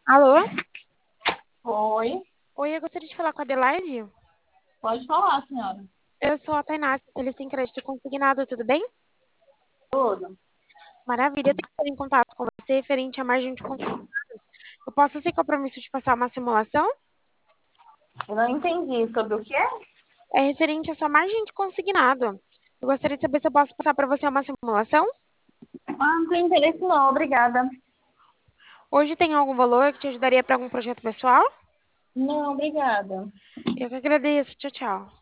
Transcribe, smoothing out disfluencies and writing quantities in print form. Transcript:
Alô? Oi, Oi, eu gostaria de falar com a Adelaide. pode falar, senhora. Eu sou a Tainá, especialista em crédito consignado, tudo bem? Tudo. Maravilha, eu tenho que estar em contato com você referente à margem de consignado. Eu posso, sem compromisso, de passar uma simulação? Eu não entendi sobre o que é. É referente à sua margem de consignado. Eu gostaria de saber se eu posso passar para você uma simulação. Ah, não tem interesse não, obrigada. Hoje tem algum valor que te ajudaria para algum projeto pessoal? Não, obrigada. Eu que agradeço. Tchau, tchau.